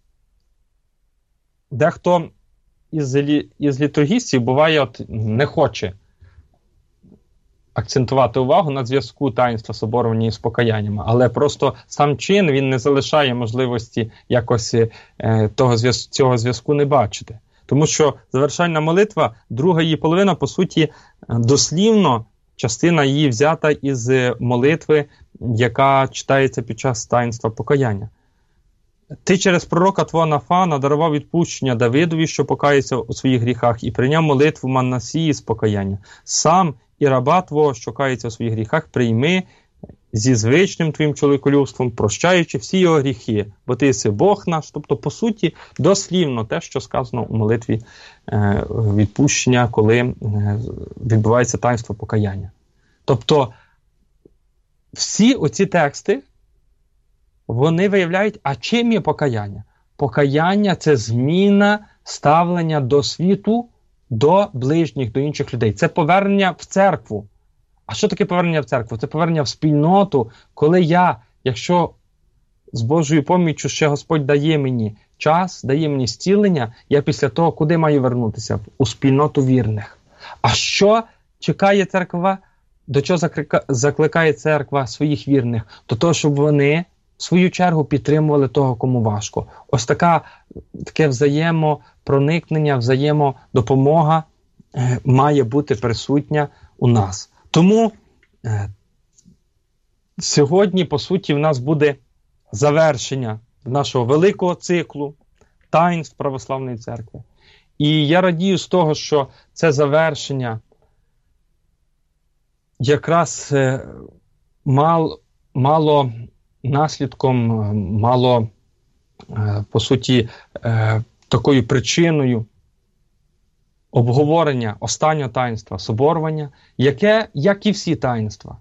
дехто із, із літургістів буває от не хоче акцентувати увагу на зв'язку таїнства соборування із покаянням, але просто сам чин, він не залишає можливості якось е, того зв'яз, цього зв'язку не бачити. Тому що завершальна молитва, друга її половина, по суті, дослівно частина її взята із молитви, яка читається під час таїнства покаяння. «Ти через пророка твого Нафана дарував відпущення Давидові, що покається у своїх гріхах, і прийняв молитву Манасії з покаяння. Сам і раба твого, що кається у своїх гріхах, прийми зі звичним твоїм чоловіколюбством, прощаючи всі його гріхи, бо ти єси Бог наш». Тобто, по суті, дослівно те, що сказано у молитві е, відпущення, коли е, відбувається таїнство покаяння. Тобто, всі оці тексти, вони виявляють, а чим є покаяння? Покаяння – це зміна ставлення до світу, до ближніх, до інших людей. Це повернення в церкву. А що таке повернення в церкву? Це повернення в спільноту, коли я, якщо з Божою поміччю ще Господь дає мені час, дає мені зцілення, я після того куди маю вернутися? У спільноту вірних. А що чекає церква? До чого закликає церква своїх вірних? До того, щоб вони в свою чергу підтримували того, кому важко. Ось така, таке взаємопроникнення, взаємодопомога е, має бути присутня у нас. Тому е, сьогодні, по суті, в нас буде завершення нашого великого циклу таїнств Православної Церкви. І я радію з того, що це завершення якраз е, мал, мало наслідком, мало, е, по суті, е, такою причиною обговорення останнього таїнства, соборування, яке, як і всі таїнства,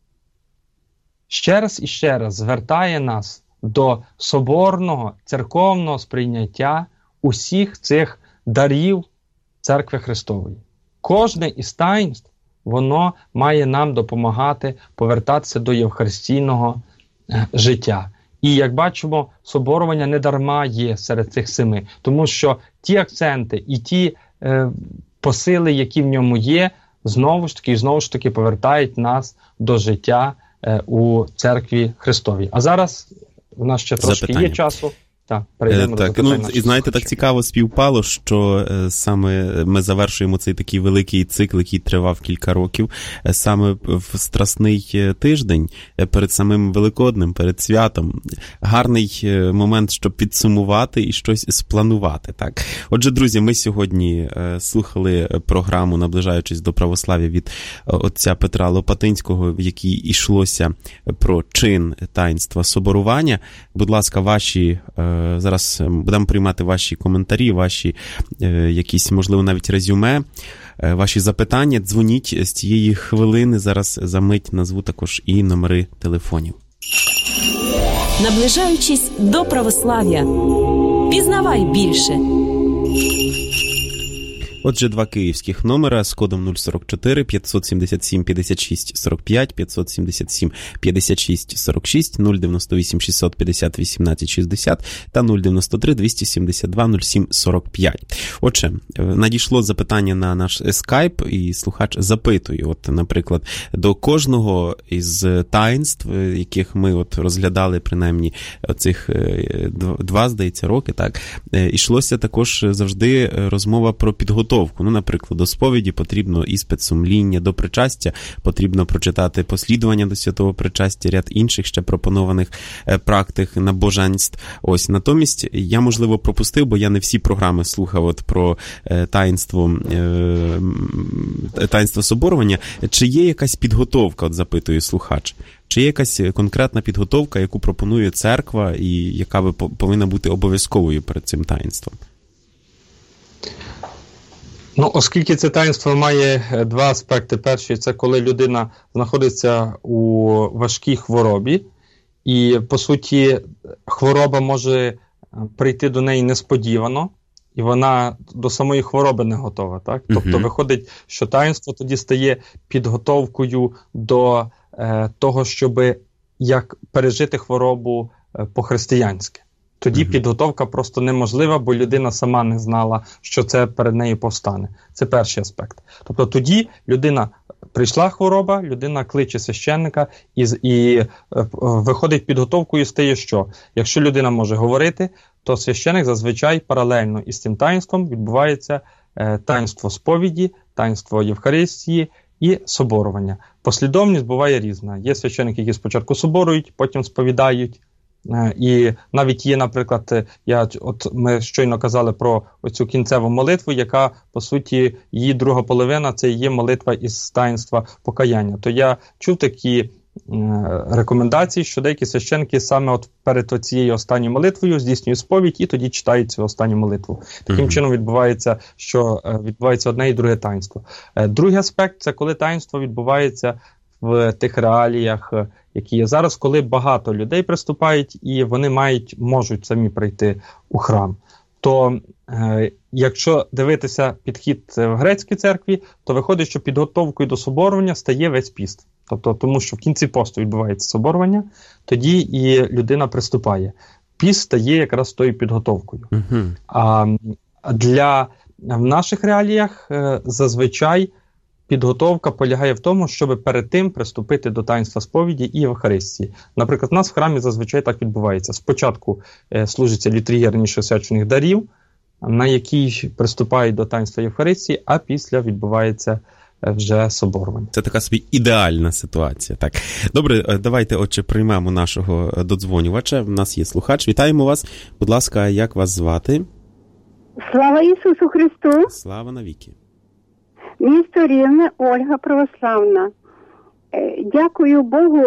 ще раз і ще раз звертає нас до соборного, церковного сприйняття усіх цих дарів Церкви Христової. Кожне із таїнств, воно має нам допомагати повертатися до євхаристійного е, життя. І, як бачимо, соборування не дарма є серед цих семи, тому що ті акценти і ті е, посили, які в ньому є, знову ж таки, знову ж таки повертають нас до життя е, у Церкві Христовій. А зараз у нас ще трошки запитання. Є часу. Так, перейдемо так, до ну, і знаєте, так цікаво співпало, що е, саме ми завершуємо цей такий великий цикл, який тривав кілька років, е, саме в Страсний тиждень, е, перед самим Великоднем, перед святом. Гарний е, момент, щоб підсумувати і щось спланувати. Так. Отже, друзі, ми сьогодні е, слухали програму «Наближаючись до православ'я» від отця Петра Лопатинського, в якій йшлося про чин таїнства соборування. Будь ласка, ваші е, зараз будемо приймати ваші коментарі, ваші е, якісь, можливо, навіть резюме, е, ваші запитання. Дзвоніть з цієї хвилини. Зараз за мить назву також і номери телефонів. Наближаючись до православ'я. Пізнавай більше. Отже, два київських номера з кодом нуль сорок чотири п'ятсот сімдесят сім п'ятдесят шість сорок п'ять, п'ятсот сімдесят сім п'ятдесят шість сорок шість, нуль дев'яносто вісім шістсот п'ятдесят вісімнадцять шістдесят та нуль дев'яносто три двісті сімдесят два нуль сім сорок п'ять. Отже, надійшло запитання на наш скайп, і слухач запитує, от, наприклад, до кожного із таїнств, яких ми от розглядали, принаймні, цих два, здається, роки, так, йшлося також завжди розмова про підготовку підготовку. Ну, наприклад, до сповіді потрібно іспит сумління, до причастя потрібно прочитати послідування до святого причастя, ряд інших ще пропонованих практик набоженств. Ось, натомість, я, можливо, пропустив, бо я не всі програми слухав от про таїнство, таїнство соборування. Чи є якась підготовка, от запитує слухач? Чи є якась конкретна підготовка, яку пропонує церква і яка повинна бути обов'язковою перед цим таїнством? Ну, оскільки це таїнство має два аспекти. Перший – це коли людина знаходиться у важкій хворобі, і, по суті, хвороба може прийти до неї несподівано, і вона до самої хвороби не готова. Так? Тобто, uh-huh. виходить, що таїнство тоді стає підготовкою до е, того, щоб як пережити хворобу е, по-християнськи. Тоді uh-huh. підготовка просто неможлива, бо людина сама не знала, що це перед нею повстане. Це перший аспект. Тобто тоді людина, прийшла хвороба, людина кличе священника і, і е, виходить підготовкою, стає що? Якщо людина може говорити, то священик зазвичай паралельно із цим таїнством відбувається е, таїнство сповіді, таїнство Євхаристії і соборування. Послідовність буває різна. Є священики, які спочатку соборують, потім сповідають. Е, і навіть є, наприклад, я, от ми щойно казали про оцю кінцеву молитву, яка, по суті, її друга половина – це є молитва із таїнства покаяння. То я чув такі рекомендацій, що деякі священики саме от перед цією останньою молитвою здійснюють сповідь і тоді читають цю останню молитву. Таким mm-hmm. чином відбувається, що відбувається одне і друге таїнство. Другий аспект – це коли таїнство відбувається в тих реаліях, які є зараз, коли багато людей приступають і вони мають, можуть самі прийти у храм. То е, якщо дивитися підхід в грецькій церкві, то виходить, що підготовкою до соборування стає весь піст. Тобто, тому що в кінці посту відбувається соборування, тоді і людина приступає. Піст стає якраз тою підготовкою. Uh-huh. А для в наших реаліях е, зазвичай підготовка полягає в тому, щоб перед тим приступити до таїнства сповіді і Євхаристії. Наприклад, у нас в храмі зазвичай так відбувається. Спочатку е, служиться літургія раніше освячених дарів, на якій приступають до таїнства Євхаристії, а після відбувається вже соборування. Це така собі ідеальна ситуація. Так. Добре, давайте, отже, приймемо нашого додзвонювача. У нас є слухач. Вітаємо вас. Будь ласка, як вас звати? Слава Ісусу Христу! Слава навіки! Місто Рівне, Ольга Православна. Дякую Богу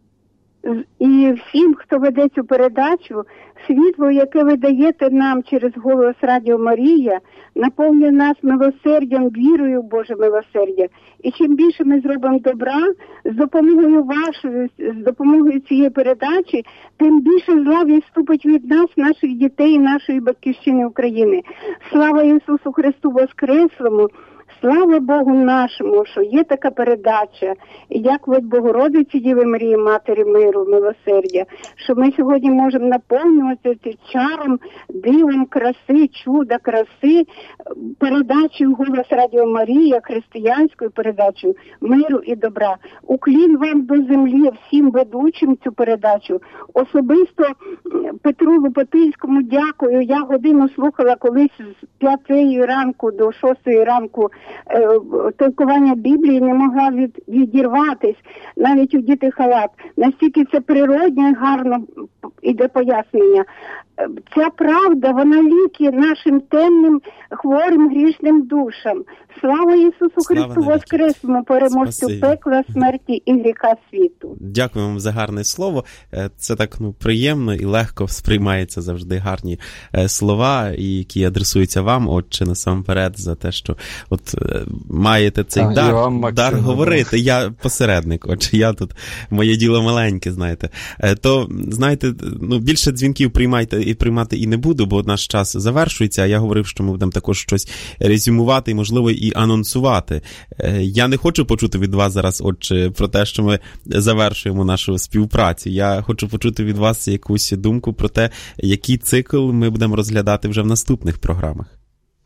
і всім, хто веде цю передачу. Світло, яке ви даєте нам через голос Радіо Марія, наповнює нас милосердям, вірою в Боже милосердя. І чим більше ми зробимо добра, з допомогою вашої, з допомогою цієї передачі, тим більше зла відступить від нас, наших дітей і нашої батьківщини України. Слава Ісусу Христу Воскреслому! Слава Богу нашому, що є така передача, і дякувати Богородиці Діви Марії, Матері миру, милосердя, що ми сьогодні можемо наповнюватися чаром, дивом краси, чуда, краси, передачею «Голос Радіо Марія», християнською передачею миру і добра. Уклін вам до землі, всім ведучим цю передачу. Особисто Петру Лопатинському дякую. Я годину слухала колись з п'ятої ранку до шостої ранку толкування Біблії, не могла від, відірватись, навіть удіти халат. Настільки це природньо і гарно іде пояснення. Ця правда, вона ліки нашим темним, хворим, грішним душам. Слава Ісусу Слава Христу Воскреслому, переможцю пекла, смерті і гріха світу. Дякую вам за гарне слово. Це так ну приємно і легко сприймається завжди гарні слова, які адресуються вам, Отче, насамперед, за те, що от маєте цей а, дар, вам, дар говорити. Я посередник, Отче, я тут, моє діло маленьке, знаєте. То, знаєте, ну більше дзвінків приймайте і приймати і не буду, бо наш час завершується, а я говорив, що ми будемо також щось резюмувати і, можливо, і анонсувати. Я не хочу почути від вас зараз, Отче, про те, що ми завершуємо нашу співпрацю. Я хочу почути від вас якусь думку про те, який цикл ми будемо розглядати вже в наступних програмах.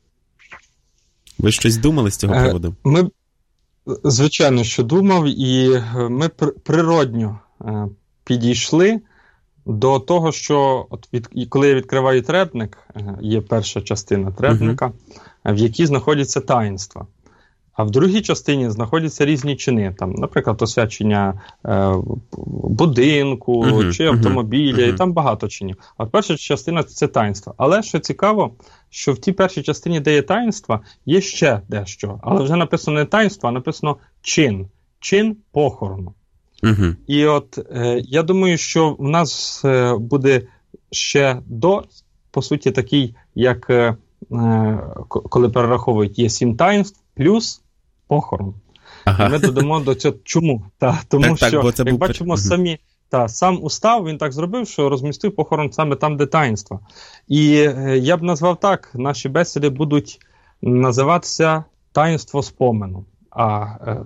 Ви щось думали з цього приводу? Ми, звичайно, що думав, і ми природньо підійшли до того, що от від, коли я відкриваю требник, є перша частина требника, в якій знаходяться таїнства. А в другій частині знаходяться різні чини, там, наприклад, освячення е, будинку uh-huh, чи автомобіля, uh-huh. і там багато чинів. А перша частина – це таїнства. Але, що цікаво, що в тій першій частині, де є таїнства, є ще дещо. Але вже написано не таїнство, а написано чин. Чин похорону. Uh-huh. І от е, я думаю, що в нас е, буде ще до, по суті, такий, як е, коли перераховують, є сім таїнств, плюс похорон. Ага. Ми додамо до цього. Чому? Та, тому так, що, так, як був... бачимо, самі, та, сам устав, він так зробив, що розмістив похорон саме там, де таїнства. І е, я б назвав так, наші бесіди будуть називатися таїнство спомену. А е,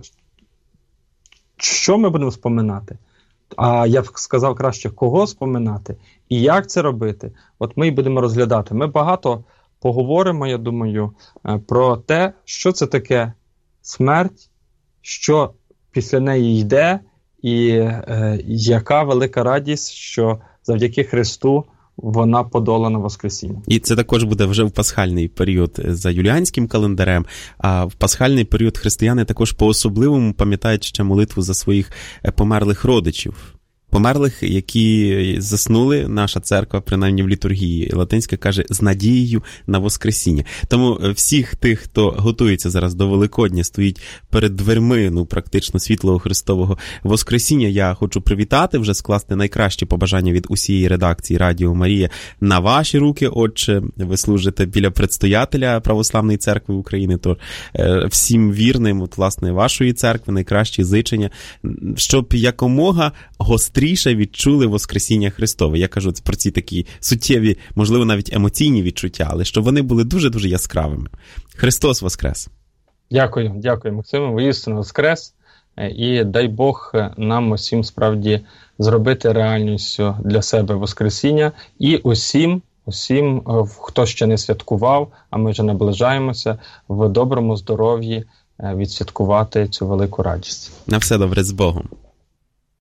що ми будемо споминати? А я б сказав краще, кого споминати і як це робити. От ми і будемо розглядати. Ми багато поговоримо, я думаю, про те, що це таке смерть, що після неї йде, і е, яка велика радість, що завдяки Христу вона подолана Воскресіння. І це також буде вже в пасхальний період за юліанським календарем, а в пасхальний період християни також по-особливому пам'ятають ще молитву за своїх померлих родичів. Померлих, які заснули, наша церква, принаймні в літургії, латинська каже, з надією на Воскресіння. Тому всіх тих, хто готується зараз до Великодня, стоїть перед дверми, ну, практично світлого Христового Воскресіння, я хочу привітати, вже скласти найкращі побажання від усієї редакції Радіо Марія на ваші руки. Отже, ви служите біля предстоятеля Православної церкви України, то е, всім вірним, от, власне, вашої церкви, найкращі зичення, щоб якомога гостріше відчули Воскресіння Христове. Я кажу про ці такі суттєві, можливо, навіть емоційні відчуття, але щоб вони були дуже-дуже яскравими. Христос Воскрес! Дякую, дякую, Максиме. Воістину Воскрес. І дай Бог нам усім справді зробити реальністю для себе Воскресіння. І усім, усім, хто ще не святкував, а ми вже наближаємося, в доброму здоров'ї відсвяткувати цю велику радість. На все добре, з Богом.